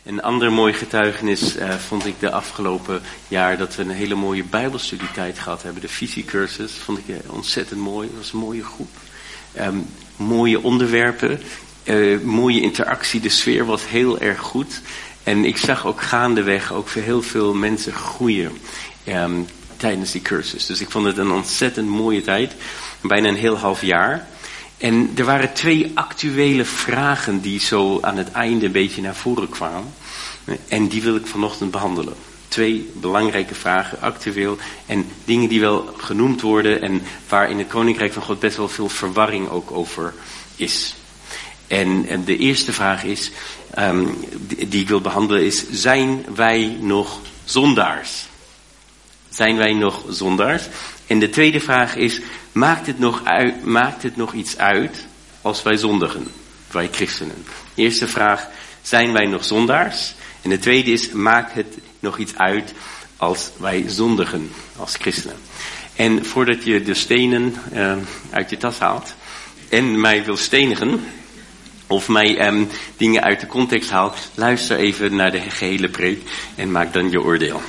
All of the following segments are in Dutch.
Een ander mooi getuigenis vond ik de afgelopen jaar dat we een hele mooie bijbelstudietijd gehad hebben. De visiecursus vond ik ontzettend mooi. Het was een mooie groep. Mooie onderwerpen. Mooie interactie. De sfeer was heel erg goed. En ik zag ook gaandeweg ook heel veel mensen groeien tijdens die cursus. Dus ik vond het een ontzettend mooie tijd. Bijna een heel half jaar. En er waren 2 actuele vragen die zo aan het einde een beetje naar voren kwamen. En die wil ik vanochtend behandelen. 2 belangrijke vragen, actueel. En dingen die wel genoemd worden en waar in het Koninkrijk van God best wel veel verwarring ook over is. En de eerste vraag is, die ik wil behandelen is, zijn wij nog zondaars? Zijn wij nog zondaars? En de tweede vraag is, maakt het nog iets uit als wij zondigen? Wij christenen. De eerste vraag, zijn wij nog zondaars? En de tweede is, maakt het nog iets uit als wij zondigen als christenen? En voordat je de stenen uit je tas haalt en mij wil stenigen, of mij dingen uit de context haalt, luister even naar de gehele preek en maak dan je oordeel.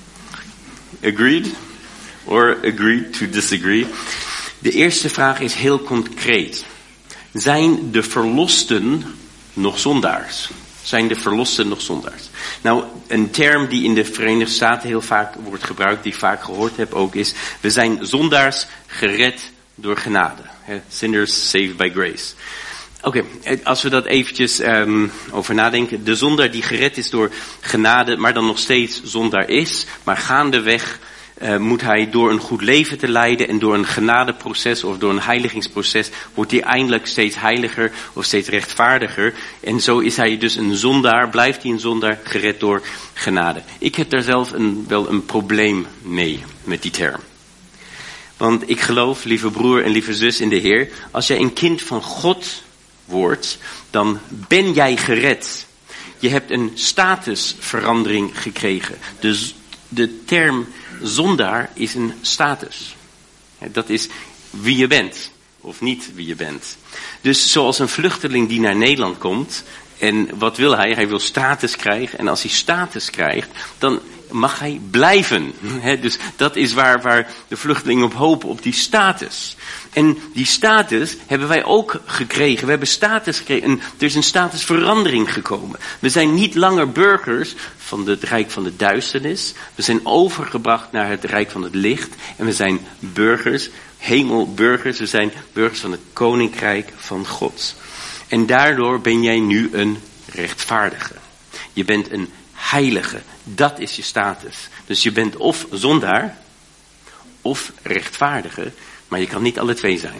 Agreed? Or agree to disagree? De eerste vraag is heel concreet. Zijn de verlosten nog zondaars? Zijn de verlosten nog zondaars? Nou, een term die in de Verenigde Staten heel vaak wordt gebruikt, die ik vaak gehoord heb ook, is, we zijn zondaars gered door genade. Sinners saved by grace. Oké, als we dat eventjes over nadenken. De zondaar die gered is door genade, maar dan nog steeds zondaar is, maar gaandeweg moet hij door een goed leven te leiden en door een genadeproces of door een heiligingsproces wordt hij eindelijk steeds heiliger of steeds rechtvaardiger. En zo is hij dus een zondaar, blijft hij een zondaar, gered door genade. Ik heb daar zelf wel een probleem mee met die term. Want ik geloof, lieve broer en lieve zus in de Heer, als jij een kind van God wordt, dan ben jij gered. Je hebt een statusverandering gekregen. Dus de term zondaar is een status. Dat is wie je bent, of niet wie je bent. Dus zoals een vluchteling die naar Nederland komt, en wat wil hij? Hij wil status krijgen, en als hij status krijgt, dan mag hij blijven. Dus dat is waar de vluchtelingen op hopen, op die status. En die status hebben wij ook gekregen. We hebben status gekregen en er is een statusverandering gekomen. We zijn niet langer burgers van het rijk van de duisternis. We zijn overgebracht naar het rijk van het licht. En we zijn burgers, hemelburgers. We zijn burgers van het koninkrijk van God. En daardoor ben jij nu een rechtvaardige. Je bent een heilige. Dat is je status. Dus je bent of zondaar of rechtvaardige. Maar je kan niet alle twee zijn.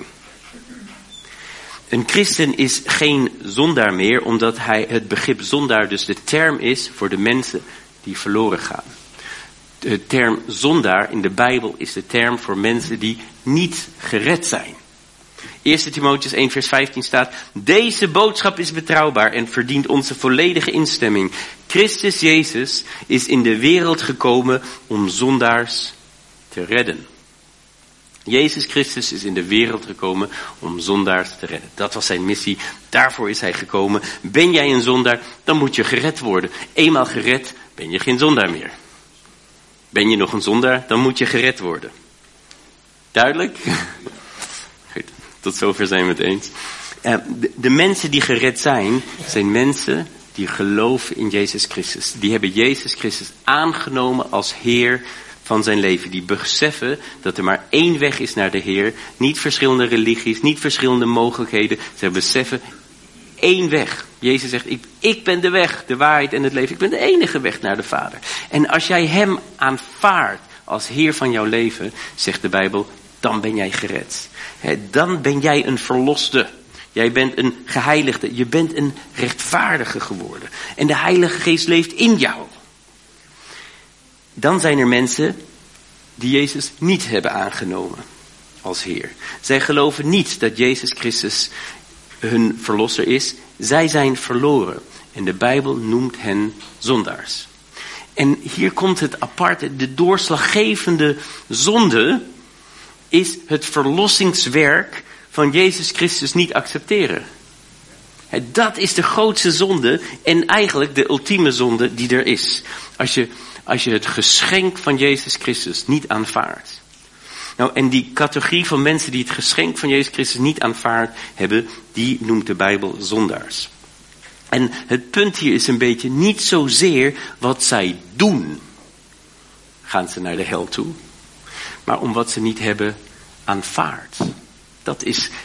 Een christen is geen zondaar meer, omdat hij het begrip zondaar dus de term is voor de mensen die verloren gaan. De term zondaar in de Bijbel is de term voor mensen die niet gered zijn. 1 Timotheüs 1 vers 15 staat, deze boodschap is betrouwbaar en verdient onze volledige instemming. Christus Jezus is in de wereld gekomen om zondaars te redden. Jezus Christus is in de wereld gekomen om zondaars te redden. Dat was zijn missie. Daarvoor is hij gekomen. Ben jij een zondaar, dan moet je gered worden. Eenmaal gered, ben je geen zondaar meer. Ben je nog een zondaar, dan moet je gered worden. Duidelijk? Goed, tot zover zijn we het eens. De mensen die gered zijn mensen die geloven in Jezus Christus. Die hebben Jezus Christus aangenomen als Heer van zijn leven. Die beseffen dat er maar één weg is naar de Heer. Niet verschillende religies, niet verschillende mogelijkheden. Ze beseffen één weg. Jezus zegt, ik ben de weg, de waarheid en het leven. Ik ben de enige weg naar de Vader. En als jij hem aanvaardt als Heer van jouw leven, zegt de Bijbel, dan ben jij gered. Dan ben jij een verloste. Jij bent een geheiligde. Je bent een rechtvaardige geworden. En de Heilige Geest leeft in jou. Dan zijn er mensen die Jezus niet hebben aangenomen als Heer. Zij geloven niet dat Jezus Christus hun verlosser is. Zij zijn verloren. En de Bijbel noemt hen zondaars. En hier komt het aparte, de doorslaggevende zonde is het verlossingswerk van Jezus Christus niet accepteren. Dat is de grootste zonde en eigenlijk de ultieme zonde die er is. Als je het geschenk van Jezus Christus niet aanvaardt. Nou, en die categorie van mensen die het geschenk van Jezus Christus niet aanvaard hebben, die noemt de Bijbel zondaars. En het punt hier is een beetje niet zozeer wat zij doen. Gaan ze naar de hel toe? Maar om wat ze niet hebben aanvaard. Dat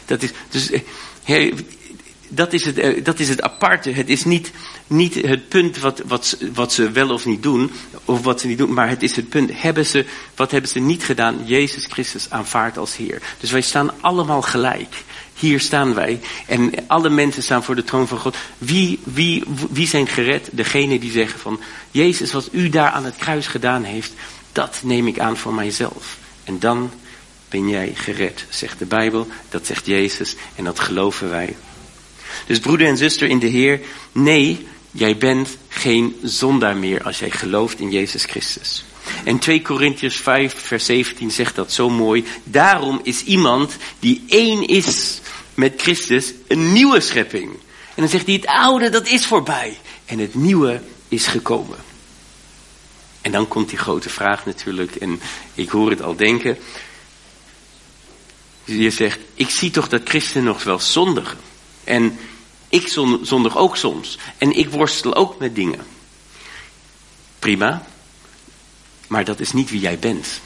is het aparte. Het is niet het punt wat ze wel of niet doen, of wat ze niet doen, maar het is het punt, wat hebben ze niet gedaan? Jezus Christus aanvaard als Heer. Dus wij staan allemaal gelijk. Hier staan wij. En alle mensen staan voor de troon van God. Wie zijn gered? Degene die zeggen van, Jezus, wat u daar aan het kruis gedaan heeft, dat neem ik aan voor mijzelf. En dan ben jij gered, zegt de Bijbel, dat zegt Jezus en dat geloven wij. Dus broeder en zuster in de Heer, nee, jij bent geen zondaar meer als jij gelooft in Jezus Christus. En 2 Korintiërs 5 vers 17 zegt dat zo mooi. Daarom is iemand die één is met Christus een nieuwe schepping. En dan zegt hij, het oude dat is voorbij en het nieuwe is gekomen. En dan komt die grote vraag natuurlijk en ik hoor het al denken. Je zegt, ik zie toch dat christenen nog wel zondigen. En ik zondig ook soms. En ik worstel ook met dingen. Prima. Maar dat is niet wie jij bent.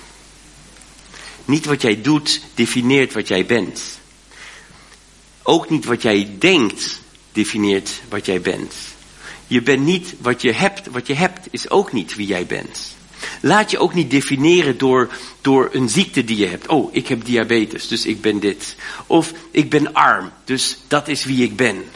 Niet wat jij doet definieert wat jij bent. Ook niet wat jij denkt definieert wat jij bent. Je bent niet wat je hebt. Wat je hebt is ook niet wie jij bent. Laat je ook niet definiëren door een ziekte die je hebt. Oh, ik heb diabetes, dus ik ben dit. Of ik ben arm, dus dat is wie ik ben.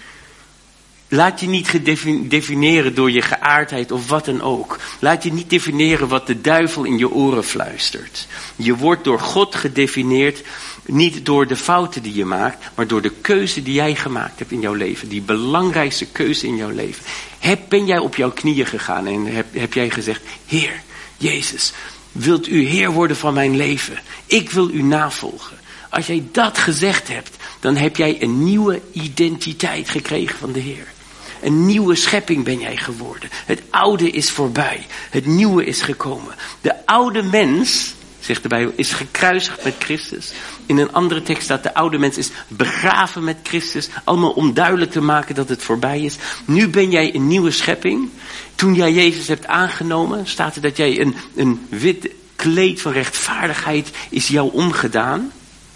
Laat je niet definiëren door je geaardheid of wat dan ook. Laat je niet definiëren wat de duivel in je oren fluistert. Je wordt door God gedefinieerd, niet door de fouten die je maakt, maar door de keuze die jij gemaakt hebt in jouw leven. Die belangrijkste keuze in jouw leven. Ben jij op jouw knieën gegaan en heb jij gezegd, Heer, Jezus, wilt u Heer worden van mijn leven? Ik wil u navolgen. Als jij dat gezegd hebt, dan heb jij een nieuwe identiteit gekregen van de Heer. Een nieuwe schepping ben jij geworden. Het oude is voorbij. Het nieuwe is gekomen. De oude mens, zegt de Bijbel, is gekruisigd met Christus. In een andere tekst staat, de oude mens is begraven met Christus. Allemaal om duidelijk te maken dat het voorbij is. Nu ben jij een nieuwe schepping. Toen jij Jezus hebt aangenomen, staat er dat jij een wit kleed van rechtvaardigheid is jou omgedaan.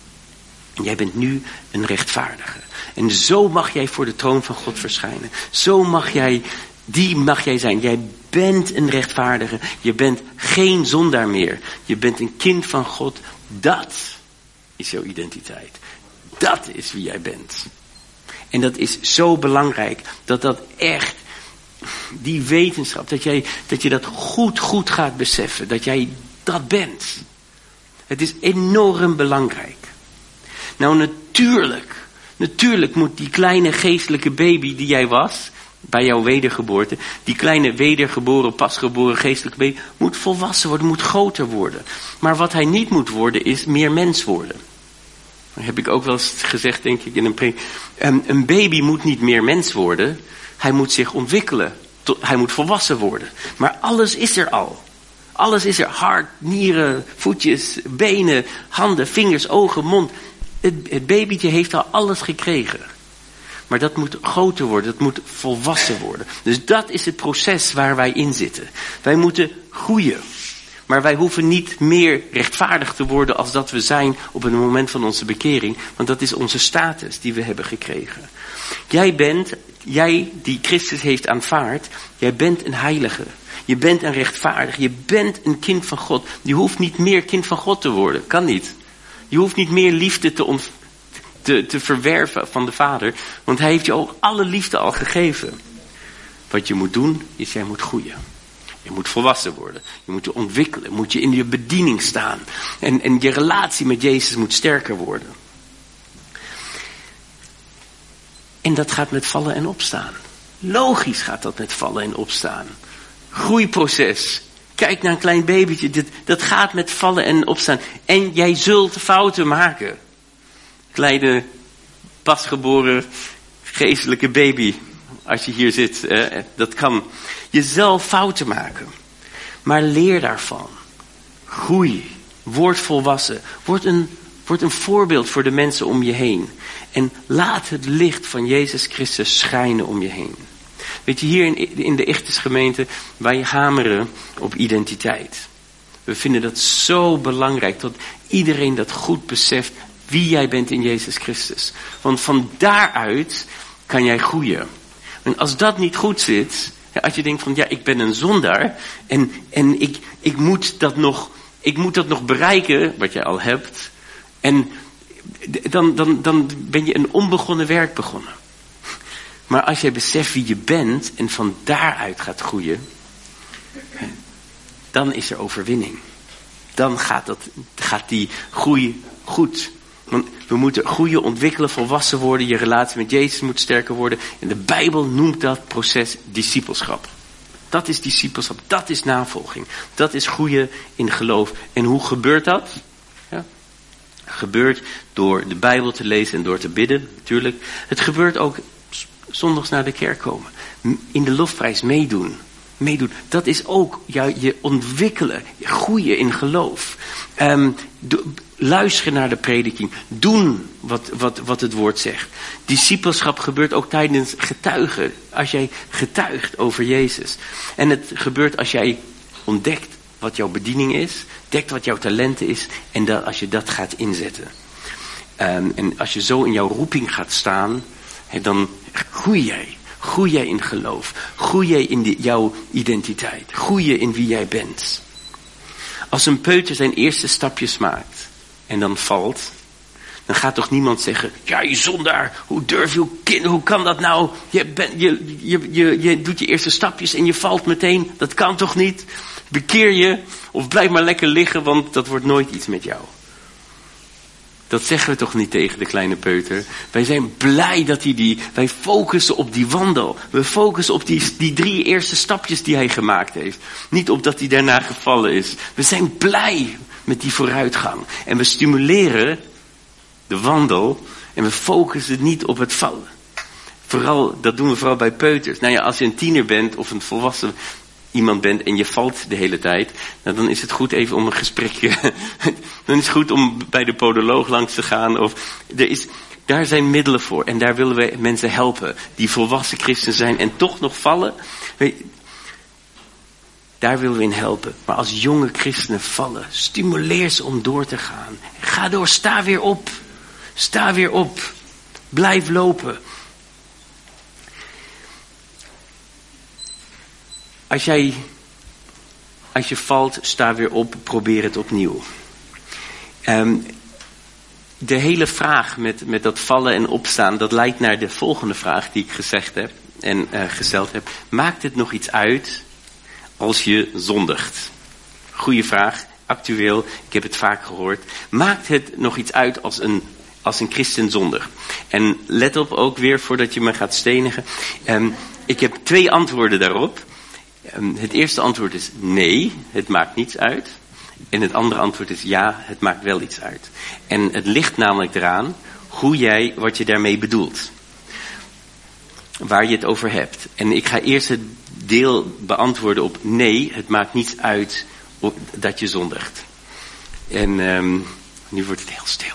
En jij bent nu een rechtvaardige. En zo mag jij voor de troon van God verschijnen. Zo mag jij zijn. Jij bent een rechtvaardige. Je bent geen zondaar meer. Je bent een kind van God. Dat is jouw identiteit. Dat is wie jij bent. En dat is zo belangrijk dat echt, die wetenschap, dat je dat goed gaat beseffen. Dat jij dat bent. Het is enorm belangrijk. Nou, natuurlijk moet die kleine geestelijke baby die jij was, bij jouw wedergeboorte, die kleine wedergeboren, pasgeboren geestelijke baby, moet volwassen worden, moet groter worden. Maar wat hij niet moet worden, is meer mens worden. Dat heb ik ook wel eens gezegd, denk ik, in een preek. Een baby moet niet meer mens worden, hij moet zich ontwikkelen. Hij moet volwassen worden. Maar alles is er al. Alles is er. Hart, nieren, voetjes, benen, handen, vingers, ogen, mond. Het babytje heeft al alles gekregen. Maar dat moet groter worden, dat moet volwassen worden. Dus dat is het proces waar wij in zitten. Wij moeten groeien. Maar wij hoeven niet meer rechtvaardig te worden als dat we zijn op het moment van onze bekering. Want dat is onze status die we hebben gekregen. Jij die Christus heeft aanvaard, jij bent een heilige. Je bent een rechtvaardige. Je bent een kind van God. Je hoeft niet meer kind van God te worden. Kan niet. Je hoeft niet meer liefde te verwerven van de Vader. Want hij heeft je ook alle liefde al gegeven. Wat je moet doen, is jij moet groeien. Je moet volwassen worden. Je moet je ontwikkelen. Moet je in je bediening staan. En je relatie met Jezus moet sterker worden. En dat gaat met vallen en opstaan. Logisch gaat dat met vallen en opstaan. Groeiproces. Kijk naar een klein babytje. Dat gaat met vallen en opstaan. En jij zult fouten maken. Kleine, pasgeboren, geestelijke baby, als je hier zit, dat kan. Je zal fouten maken, maar leer daarvan. Groei, word volwassen, word een voorbeeld voor de mensen om je heen. En laat het licht van Jezus Christus schijnen om je heen. Weet je, hier in de Ichthus gemeente, wij hameren op identiteit. We vinden dat zo belangrijk, dat iedereen dat goed beseft wie jij bent in Jezus Christus. Want van daaruit kan jij groeien. En als dat niet goed zit, als je denkt van ja, ik ben een zondaar en ik moet dat nog bereiken, wat jij al hebt. En dan ben je een onbegonnen werk begonnen. Maar als jij beseft wie je bent en van daaruit gaat groeien, dan is er overwinning. Dan gaat die groei goed. Want we moeten groeien, ontwikkelen, volwassen worden. Je relatie met Jezus moet sterker worden. En de Bijbel noemt dat proces discipelschap. Dat is discipelschap, dat is navolging. Dat is groeien in geloof. En hoe gebeurt dat? Ja. Het gebeurt door de Bijbel te lezen en door te bidden, natuurlijk. Het gebeurt ook zondags naar de kerk komen. In de lofprijs meedoen. Dat is ook je ontwikkelen, je groeien in geloof. Luisteren naar de prediking. Doen wat het woord zegt. Discipelschap gebeurt ook tijdens getuigen. Als jij getuigt over Jezus. En het gebeurt als jij ontdekt wat jouw bediening is. Ontdekt wat jouw talenten is. En als je dat gaat inzetten. En als je zo in jouw roeping gaat staan. Dan groei jij. Groei jij in geloof. Groei jij in jouw identiteit. Groei je in wie jij bent. Als een peuter zijn eerste stapjes maakt. En dan valt. Dan gaat toch niemand zeggen. Ja, je zondaar. Hoe durf je, hoe kan dat nou? Je doet je eerste stapjes en je valt meteen. Dat kan toch niet? Bekeer je. Of blijf maar lekker liggen. Want dat wordt nooit iets met jou. Dat zeggen we toch niet tegen de kleine peuter. Wij zijn blij dat wij focussen op die wandel. We focussen op die 3 eerste stapjes die hij gemaakt heeft. Niet op dat hij daarna gevallen is. We zijn blij met die vooruitgang. En we stimuleren de wandel. En we focussen niet op het vallen. Dat doen we vooral bij peuters. Nou ja, als je een tiener bent of een volwassen iemand bent en je valt de hele tijd, nou, dan is het goed even om een gesprekje. Dan is het goed om bij de podoloog langs te gaan. Daar zijn middelen voor. En daar willen we mensen helpen die volwassen christen zijn en toch nog vallen. Daar willen we in helpen. Maar als jonge christenen vallen, stimuleer ze om door te gaan. Ga door, sta weer op. Sta weer op. Blijf lopen. Als je valt, sta weer op, probeer het opnieuw. De hele vraag met dat vallen en opstaan, dat leidt naar de volgende vraag die ik gezegd heb en gesteld heb. Maakt het nog iets uit als je zondigt? Goeie vraag, actueel, ik heb het vaak gehoord. Maakt het nog iets uit als een christen zondigt? En let op ook weer, voordat je me gaat stenigen. Ik heb 2 antwoorden daarop. Het eerste antwoord is nee, het maakt niets uit. En het andere antwoord is ja, het maakt wel iets uit. En het ligt namelijk eraan wat je daarmee bedoelt. Waar je het over hebt. En ik ga eerst het deel beantwoorden op nee, het maakt niets uit dat je zondigt. En nu wordt het heel stil.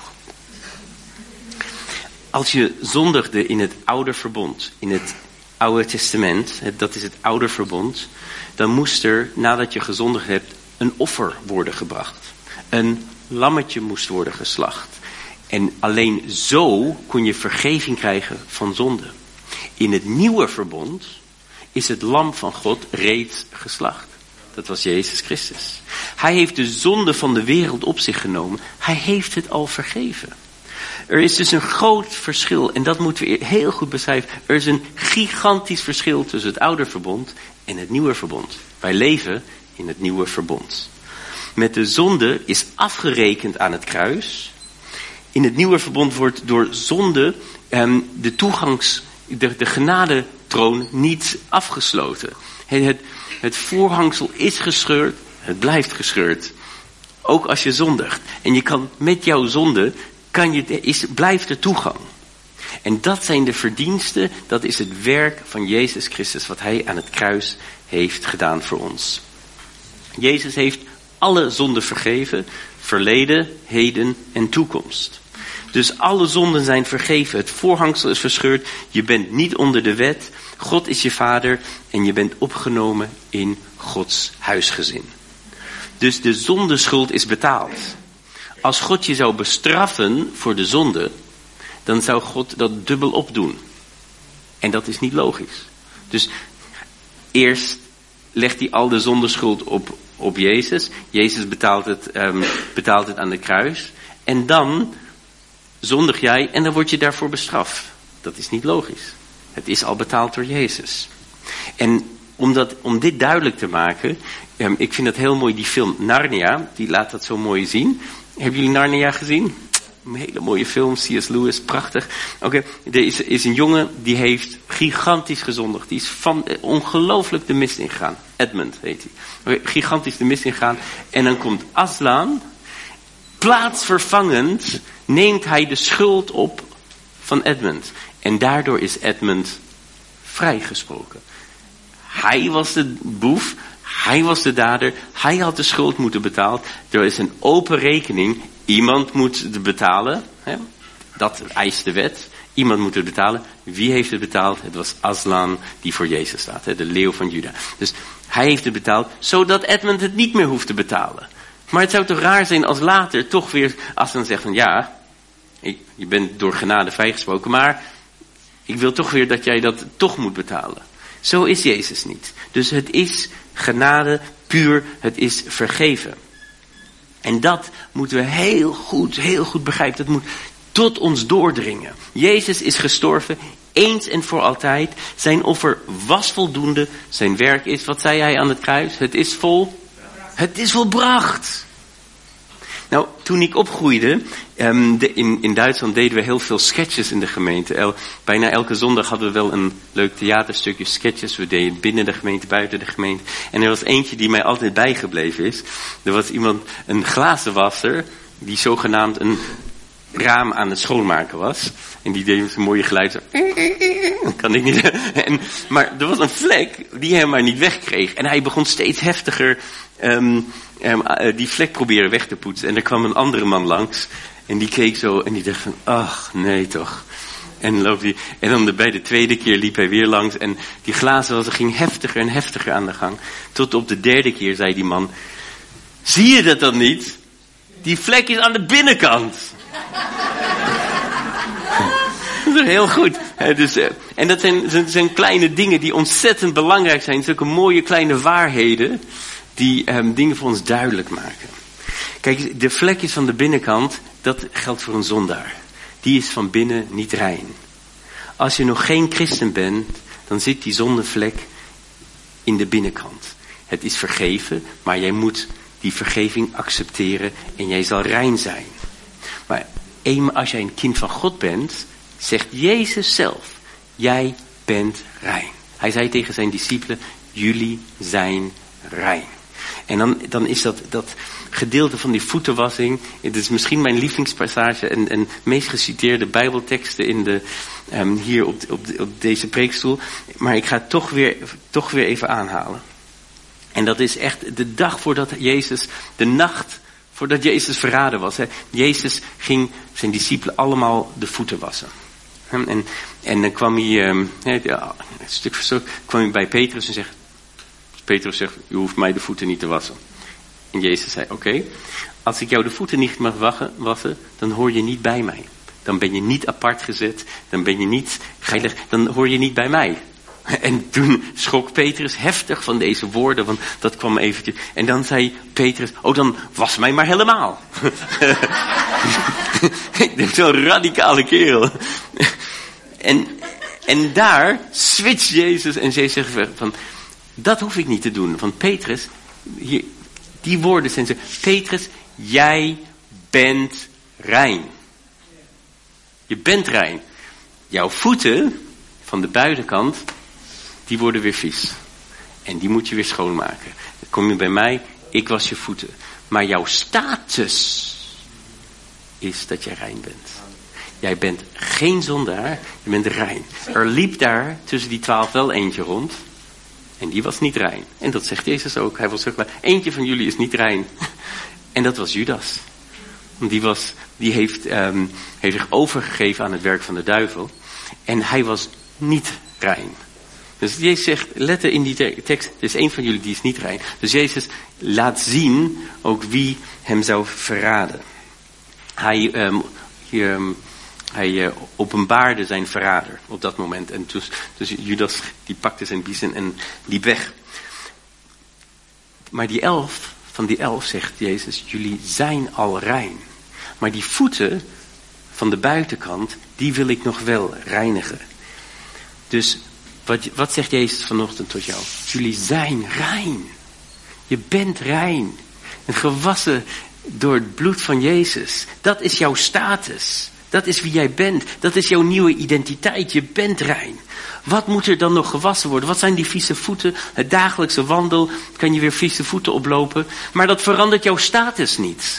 Als je zondigde in het oude verbond, in het Oude Testament, dat is het oude verbond, dan moest er, nadat je gezondigd hebt, een offer worden gebracht. Een lammetje moest worden geslacht. En alleen zo kon je vergeving krijgen van zonde. In het nieuwe verbond is het lam van God reeds geslacht. Dat was Jezus Christus. Hij heeft de zonde van de wereld op zich genomen. Hij heeft het al vergeven. Er is dus een groot verschil, en dat moeten we heel goed beschrijven. Er is een gigantisch verschil tussen het oude verbond en het nieuwe verbond. Wij leven in het nieuwe verbond. Met de zonde is afgerekend aan het kruis. In het nieuwe verbond wordt door zonde de genadetroon niet afgesloten. Het voorhangsel is gescheurd, het blijft gescheurd. Ook als je zondigt. En je kan met jouw zonde, blijft er toegang. En dat zijn de verdiensten, dat is het werk van Jezus Christus, wat hij aan het kruis heeft gedaan voor ons. Jezus heeft alle zonden vergeven, verleden, heden en toekomst. Dus alle zonden zijn vergeven, het voorhangsel is verscheurd, je bent niet onder de wet, God is je vader en je bent opgenomen in Gods huisgezin. Dus de zondeschuld is betaald. Als God je zou bestraffen voor de zonde, dan zou God dat dubbel opdoen. En dat is niet logisch. Dus eerst legt hij al de zondeschuld op Jezus. Jezus betaalt het aan de kruis. En dan zondig jij en dan word je daarvoor bestraft. Dat is niet logisch. Het is al betaald door Jezus. En om dit duidelijk te maken, ik vind het heel mooi, die film Narnia, die laat dat zo mooi zien. Hebben jullie Narnia gezien? Een hele mooie film, C.S. Lewis, prachtig. Oké, er is een jongen die heeft gigantisch gezondigd. Die is ongelooflijk de mist ingegaan. Edmund heet hij. Gigantisch de mist ingegaan. En dan komt Aslan, plaatsvervangend neemt hij de schuld op van Edmund. En daardoor is Edmund vrijgesproken. Hij was de boef, hij was de dader, hij had de schuld moeten betalen. Er is een open rekening, iemand moet het betalen. Hè? Dat eist de wet. Iemand moet het betalen. Wie heeft het betaald? Het was Aslan die voor Jezus staat, hè? De leeuw van Juda. Dus hij heeft het betaald, zodat Edmund het niet meer hoeft te betalen. Maar het zou toch raar zijn als later toch weer Aslan zegt van ja, je bent door genade vrijgesproken, maar ik wil toch weer dat jij dat toch moet betalen. Zo is Jezus niet. Dus het is genade puur, het is vergeven. En dat moeten we heel goed begrijpen. Dat moet tot ons doordringen. Jezus is gestorven, eens en voor altijd. Zijn offer was voldoende. Zijn werk is, wat zei hij aan het kruis? Het is volbracht. Nou, toen ik opgroeide, in Duitsland deden we heel veel sketches in de gemeente. Bijna elke zondag hadden we wel een leuk theaterstukje sketches. We deden binnen de gemeente, buiten de gemeente. En er was eentje die mij altijd bijgebleven is. Er was een glazenwasser die zogenaamd een raam aan het schoonmaken was. En die deed zo'n mooie geluid. Zo. Kan ik niet. Maar er was een vlek die hij maar niet wegkreeg. En hij begon steeds heftiger die vlek proberen weg te poetsen. En er kwam een andere man langs. En die keek zo en die dacht van, ach nee toch. En dan bij de tweede keer liep hij weer langs. En die glazenwasser ging heftiger en heftiger aan de gang. Tot op de derde keer zei die man, zie je dat dan niet? Die vlek is aan de binnenkant. Dat is heel goed. En dat zijn kleine dingen die ontzettend belangrijk zijn. Zulke mooie kleine waarheden die dingen voor ons duidelijk maken. Kijk, de vlekjes van de binnenkant, dat geldt voor een zondaar. Die is van binnen niet rein. Als je nog geen christen bent, dan zit die zondevlek in de binnenkant. Het is vergeven, maar jij moet die vergeving accepteren en jij zal rein zijn. Maar eenmaal als jij een kind van God bent, zegt Jezus zelf, jij bent rein. Hij zei tegen zijn discipelen, jullie zijn rein. En dan is dat gedeelte van die voetenwassing, het is misschien mijn lievelingspassage en meest geciteerde bijbelteksten hier op deze preekstoel. Maar ik ga het toch weer even aanhalen. En dat is echt de dag de nacht voordat Jezus verraden was. Hè. Jezus ging zijn discipelen allemaal de voeten wassen. En dan kwam hij, stuk voor stuk, kwam hij bij Petrus en zegt, Petrus zegt, u hoeft mij de voeten niet te wassen. En Jezus zei, oké, als ik jou de voeten niet mag wassen, dan hoor je niet bij mij. Dan ben je niet apart gezet, dan ben je niet heilig, dan hoor je niet bij mij. En toen schrok Petrus heftig van deze woorden, want dat kwam eventjes. En dan zei Petrus, dan was mij maar helemaal. Ik denk, zo'n radicale kerel. En daar switcht Jezus en Jezus zegt van, dat hoef ik niet te doen. Want Petrus, die woorden zijn zo, Petrus, jij bent rein. Je bent rein. Jouw voeten van de buitenkant, die worden weer vies. En die moet je weer schoonmaken. Dan kom je bij mij, ik was je voeten. Maar jouw status is dat je rein bent. jij bent geen zondaar, je bent rein. Er liep daar tussen die 12 wel eentje rond. En die was niet rein. En dat zegt Jezus ook. Hij was zo klaar. Eentje van jullie is niet rein. En dat was Judas. Die heeft zich overgegeven aan het werk van de duivel. En hij was niet rein. Dus Jezus zegt, let in die tekst, er is één van jullie die is niet rein. Dus Jezus laat zien ook wie hem zou verraden. Hij openbaarde zijn verrader op dat moment. En dus Judas die pakte zijn biezen en liep weg. Maar van die 11 zegt Jezus, jullie zijn al rein. Maar die voeten van de buitenkant, die wil ik nog wel reinigen. Dus wat zegt Jezus vanochtend tot jou? Jullie zijn rein. Je bent rein. En gewassen door het bloed van Jezus. Dat is jouw status. Dat is wie jij bent. Dat is jouw nieuwe identiteit. Je bent rein. Wat moet er dan nog gewassen worden? Wat zijn die vieze voeten? Het dagelijkse wandel. Kan je weer vieze voeten oplopen. Maar dat verandert jouw status niet.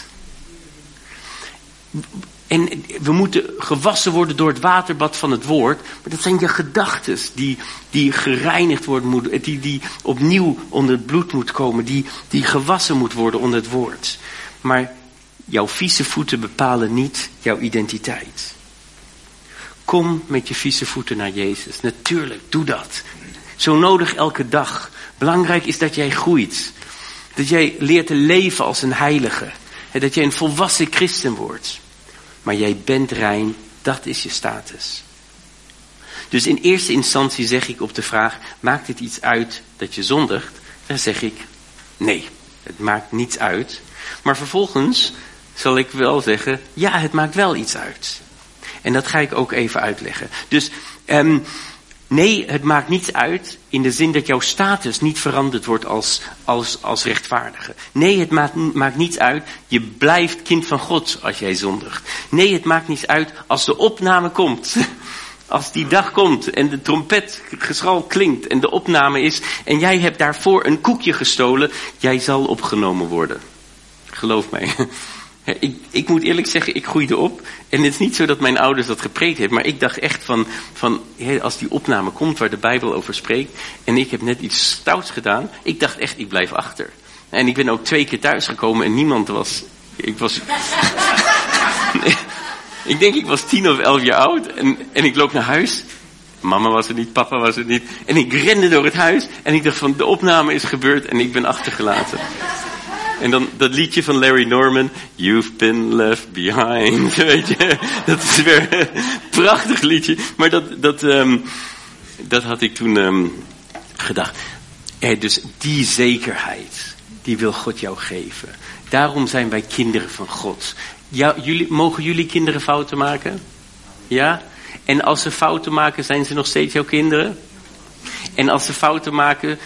En we moeten gewassen worden door het waterbad van het woord. Maar dat zijn je gedachten die gereinigd worden. Die opnieuw onder het bloed moet komen. Die gewassen moet worden onder het woord. Maar jouw vieze voeten bepalen niet jouw identiteit. Kom met je vieze voeten naar Jezus. Natuurlijk, doe dat. Zo nodig elke dag. Belangrijk is dat jij groeit. Dat jij leert te leven als een heilige. En dat jij een volwassen christen wordt. Maar jij bent rein, dat is je status. Dus in eerste instantie zeg ik op de vraag, maakt het iets uit dat je zondigt? Dan zeg ik, nee, het maakt niets uit. Maar vervolgens zal ik wel zeggen, ja, het maakt wel iets uit. En dat ga ik ook even uitleggen. Dus nee, het maakt niets uit in de zin dat jouw status niet veranderd wordt als rechtvaardige. Nee, het maakt niets uit, je blijft kind van God als jij zondigt. Nee, het maakt niets uit als de opname komt. Als die dag komt en de trompetgeschal klinkt en de opname is en jij hebt daarvoor een koekje gestolen, jij zal opgenomen worden. Geloof mij. Ik moet eerlijk zeggen, ik groeide op. En het is niet zo dat mijn ouders dat gepreekt hebben. Maar ik dacht echt van als die opname komt waar de Bijbel over spreekt. En ik heb net iets stouts gedaan. Ik dacht echt, ik blijf achter. En ik ben ook 2 keer thuisgekomen en niemand was... Ik denk ik was 10 of 11 jaar oud. En ik loop naar huis. Mama was er niet, papa was er niet. En ik rende door het huis. En ik dacht van, de opname is gebeurd en ik ben achtergelaten. En dan dat liedje van Larry Norman. You've been left behind. Weet je. Dat is weer een prachtig liedje. Maar dat had ik toen gedacht. Dus die zekerheid. Die wil God jou geven. Daarom zijn wij kinderen van God. Ja, mogen jullie kinderen fouten maken? Ja? En als ze fouten maken, zijn ze nog steeds jouw kinderen? En als ze fouten maken,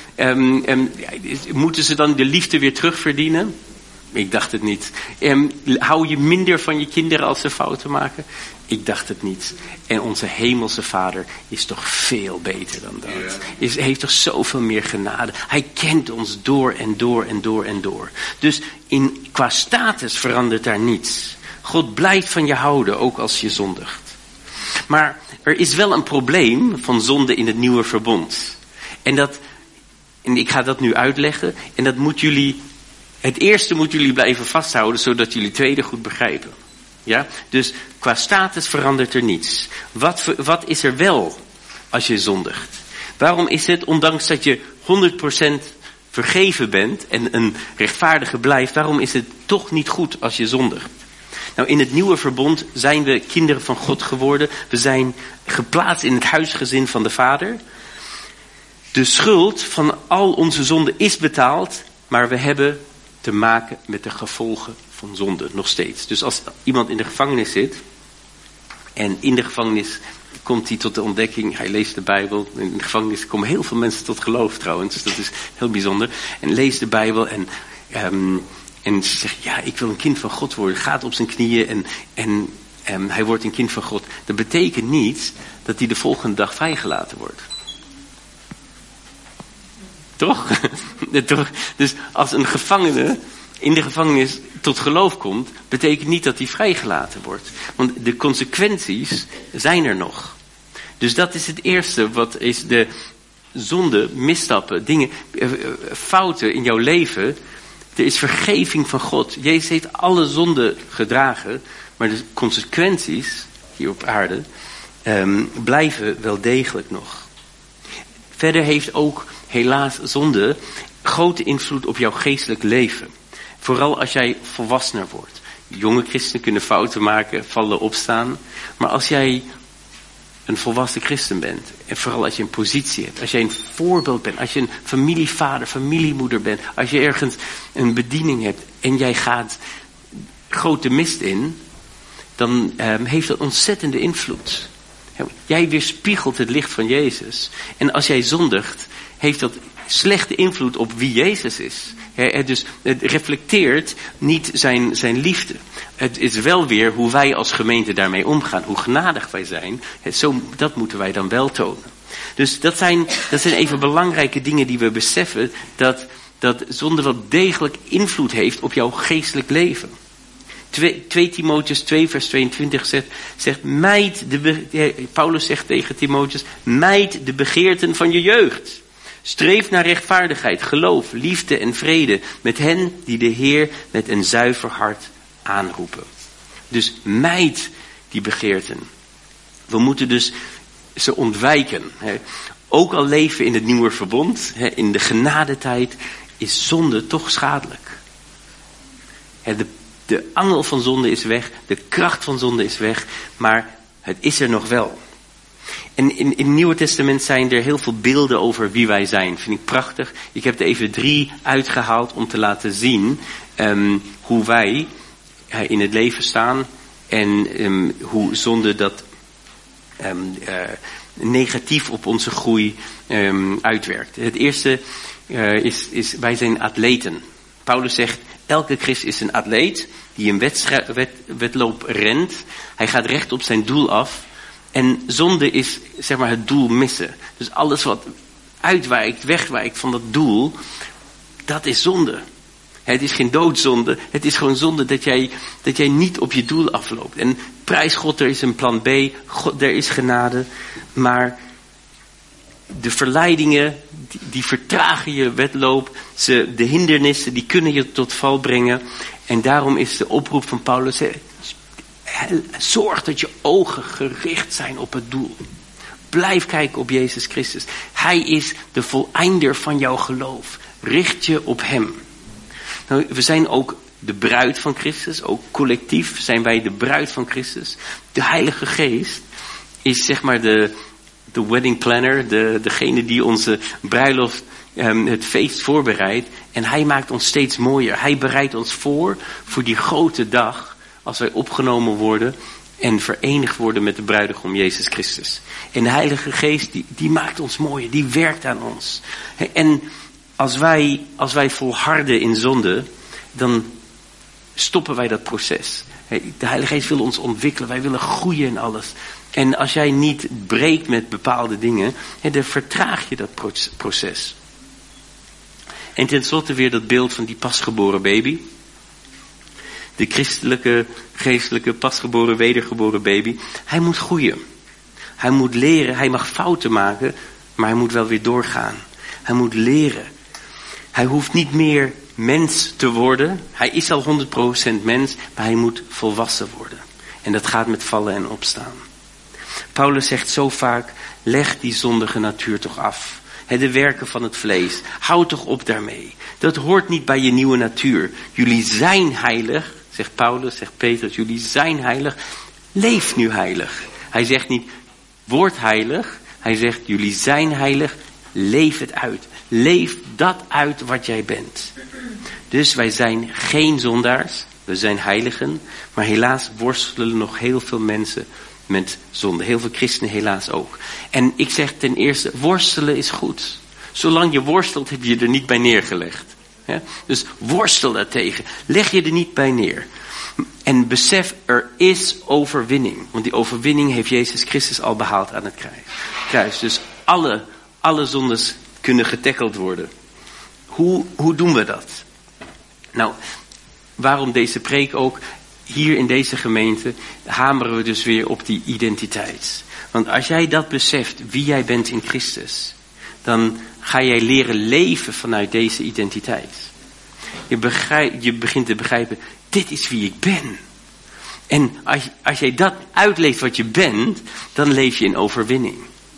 moeten ze dan de liefde weer terugverdienen? Ik dacht het niet. Hou je minder van je kinderen als ze fouten maken? Ik dacht het niet. En onze hemelse Vader is toch veel beter dan dat. Heeft toch zoveel meer genade. Hij kent ons door en door en door en door. Dus qua status verandert daar niets. God blijft van je houden, ook als je zondigt. Maar er is wel een probleem van zonde in het nieuwe verbond. En ik ga dat nu uitleggen. En het eerste moet jullie blijven vasthouden, zodat jullie het tweede goed begrijpen. Ja? Dus qua status verandert er niets. Wat is er wel als je zondigt? Waarom is het, ondanks dat je 100% vergeven bent en een rechtvaardige blijft, waarom is het toch niet goed als je zondigt? Nou, in het nieuwe verbond zijn we kinderen van God geworden. We zijn geplaatst in het huisgezin van de Vader. De schuld van al onze zonden is betaald, maar we hebben te maken met de gevolgen van zonde nog steeds. Dus als iemand in de gevangenis zit en in de gevangenis komt hij tot de ontdekking, hij leest de Bijbel. In de gevangenis komen heel veel mensen tot geloof trouwens, dus dat is heel bijzonder. En leest de Bijbel en ze zegt, ja, ik wil een kind van God worden. Gaat op zijn knieën en hij wordt een kind van God. Dat betekent niet dat hij de volgende dag vrijgelaten wordt. Toch? Dus als een gevangene in de gevangenis tot geloof komt, betekent niet dat hij vrijgelaten wordt. Want de consequenties zijn er nog. Dus dat is het eerste, wat is de zonde, misstappen, dingen, fouten in jouw leven. Er is vergeving van God. Jezus heeft alle zonde gedragen, maar de consequenties hier op aarde blijven wel degelijk nog. Verder heeft ook helaas zonde grote invloed op jouw geestelijk leven. Vooral als jij volwassener wordt. Jonge christenen kunnen fouten maken, vallen, opstaan. Maar als jij een volwassen christen bent, en vooral als je een positie hebt, als jij een voorbeeld bent, als je een familievader, familiemoeder bent, als je ergens een bediening hebt en jij gaat grote mist in, dan heeft dat ontzettende invloed. Jij weerspiegelt het licht van Jezus. En als jij zondigt, heeft dat slechte invloed op wie Jezus is. Dus het reflecteert niet zijn liefde. Het is wel weer hoe wij als gemeente daarmee omgaan. Hoe genadig wij zijn. Dat moeten wij dan wel tonen. Dus dat zijn even belangrijke dingen die we beseffen. Dat zonde wel degelijk invloed heeft op jouw geestelijk leven. 2 Timotheus 2 vers 22 zegt Paulus zegt tegen Timotheus, mijd de begeerten van je jeugd. Streef naar rechtvaardigheid, geloof, liefde en vrede met hen die de Heer met een zuiver hart aanroepen. Dus mijd die begeerten. We moeten dus ze ontwijken. Ook al leven in het nieuwe verbond, in de genadetijd, is zonde toch schadelijk. De angel van zonde is weg, de kracht van zonde is weg, maar het is er nog wel. En in het Nieuwe Testament zijn er heel veel beelden over wie wij zijn. Vind ik prachtig. Ik heb er even 3 uitgehaald om te laten zien hoe wij in het leven staan en hoe zonde dat negatief op onze groei uitwerkt. Het eerste is wij zijn atleten. Paulus zegt, elke christen is een atleet die een wedloop rent. Hij gaat recht op zijn doel af. En zonde is zeg maar het doel missen. Dus alles wat uitwijkt, wegwijkt van dat doel, dat is zonde. Het is geen doodzonde. Het is gewoon zonde dat jij niet op je doel afloopt. En prijs God, er is een plan B. God, er is genade. Maar de verleidingen, die vertragen je wedloop. De hindernissen, die kunnen je tot val brengen. En daarom is de oproep van Paulus, zorg dat je ogen gericht zijn op het doel. Blijf kijken op Jezus Christus. Hij is de voleinder van jouw geloof. Richt je op hem. Nou, we zijn ook de bruid van Christus. Ook collectief zijn wij de bruid van Christus. De Heilige Geest is zeg maar de wedding planner. Degene die onze bruiloft, het feest voorbereidt. En hij maakt ons steeds mooier. Hij bereidt ons voor die grote dag. Als wij opgenomen worden en verenigd worden met de bruidegom Jezus Christus. En de Heilige Geest die maakt ons mooier. Die werkt aan ons. En als wij volharden in zonde, dan stoppen wij dat proces. De Heilige Geest wil ons ontwikkelen. Wij willen groeien in alles. En als jij niet breekt met bepaalde dingen, dan vertraag je dat proces. En tenslotte weer dat beeld van die pasgeboren baby. De christelijke, geestelijke, pasgeboren, wedergeboren baby. Hij moet groeien. Hij moet leren. Hij mag fouten maken, maar hij moet wel weer doorgaan. Hij moet leren. Hij hoeft niet meer mens te worden. Hij is al 100% mens, maar hij moet volwassen worden. En dat gaat met vallen en opstaan. Paulus zegt zo vaak, leg die zondige natuur toch af. De werken van het vlees. Houd toch op daarmee. Dat hoort niet bij je nieuwe natuur. Jullie zijn heilig, zegt Paulus, zegt Petrus, jullie zijn heilig. Leef nu heilig. Hij zegt niet, word heilig. Hij zegt, jullie zijn heilig. Leef het uit. Leef dat uit wat jij bent. Dus wij zijn geen zondaars. We zijn heiligen. Maar helaas worstelen nog heel veel mensen met zonde. Heel veel christenen helaas ook. En ik zeg ten eerste, worstelen is goed. Zolang je worstelt, heb je er niet bij neergelegd. Ja? Dus worstel daartegen. Leg je er niet bij neer. En besef, er is overwinning. Want die overwinning heeft Jezus Christus al behaald aan het kruis. Dus alle zondes kunnen getackeld worden. Hoe doen we dat? Nou, waarom deze preek ook. Hier in deze gemeente hameren we dus weer op die identiteit. Want als jij dat beseft, wie jij bent in Christus, dan ga jij leren leven vanuit deze identiteit. Je begint te begrijpen, dit is wie ik ben. En als jij dat uitleeft wat je bent, dan leef je in overwinning.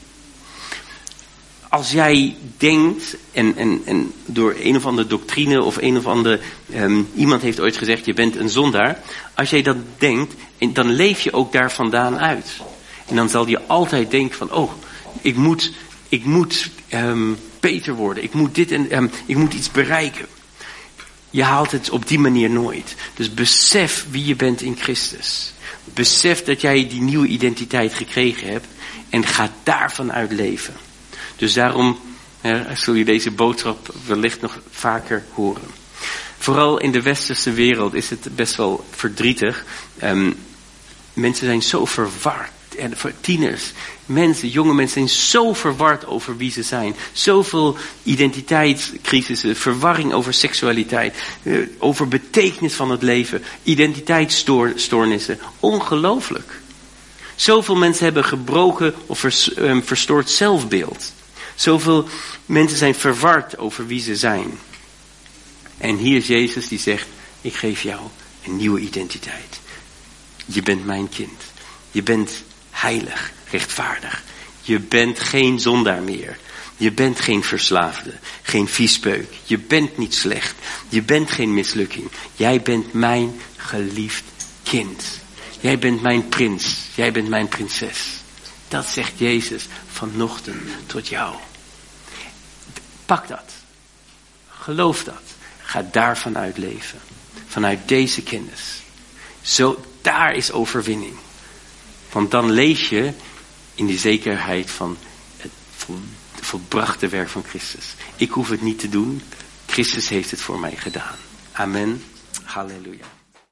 Als jij denkt, en door een of andere doctrine of een of andere, iemand heeft ooit gezegd, je bent een zondaar. Als jij dat denkt, dan leef je ook daar vandaan uit. En dan zal je altijd denken van, ik moet beter worden. Ik moet dit en ik moet iets bereiken. Je haalt het op die manier nooit. Dus besef wie je bent in Christus. Besef dat jij die nieuwe identiteit gekregen hebt. En ga daarvan uit leven. Dus daarom zul je deze boodschap wellicht nog vaker horen. Vooral in de westerse wereld is het best wel verdrietig. Mensen zijn zo verward. En voor tieners, jonge mensen zijn zo verward over wie ze zijn. Zoveel identiteitscrisissen, verwarring over seksualiteit, over betekenis van het leven, identiteitsstoornissen. Ongelooflijk. Zoveel mensen hebben gebroken of verstoord zelfbeeld. Zoveel mensen zijn verward over wie ze zijn. En hier is Jezus die zegt, ik geef jou een nieuwe identiteit. Je bent mijn kind. Je bent heilig, rechtvaardig. Je bent geen zondaar meer. Je bent geen verslaafde, geen viespeuk. Je bent niet slecht. Je bent geen mislukking. Jij bent mijn geliefd kind. Jij bent mijn prins. Jij bent mijn prinses. Dat zegt Jezus vanochtend tot jou. Pak dat. Geloof dat. Ga daarvan uit leven. Vanuit deze kennis. Daar is overwinning. Want dan leef je in die zekerheid van het volbrachte werk van Christus. Ik hoef het niet te doen. Christus heeft het voor mij gedaan. Amen. Halleluja.